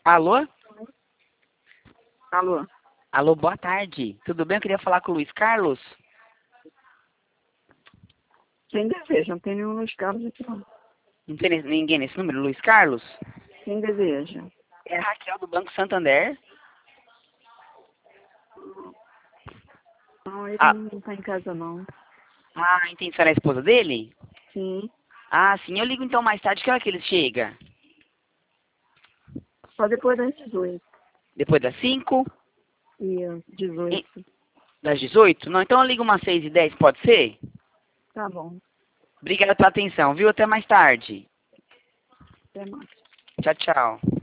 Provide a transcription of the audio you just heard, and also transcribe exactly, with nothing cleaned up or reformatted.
Alô? Alô? Alô, boa tarde. Tudo bem? Eu queria falar com o Luiz Carlos. Quem deseja? Não tem nenhum Luiz Carlos aqui não. Não tem ne- ninguém nesse número, Luiz Carlos? Quem deseja? É a Raquel do Banco Santander. Não, ele Ah, não tá em casa não. ah, entendi. Você era a esposa dele? Sim. Ah, sim. Eu ligo então mais tarde. Que hora que ele chega? Só depois das dezoito. Depois das cinco? E dezoito. Das dezoito? Não, então eu ligo umas seis e dez, pode ser? Tá bom. Obrigada pela atenção, viu? Até mais tarde. Até mais. Tchau, tchau.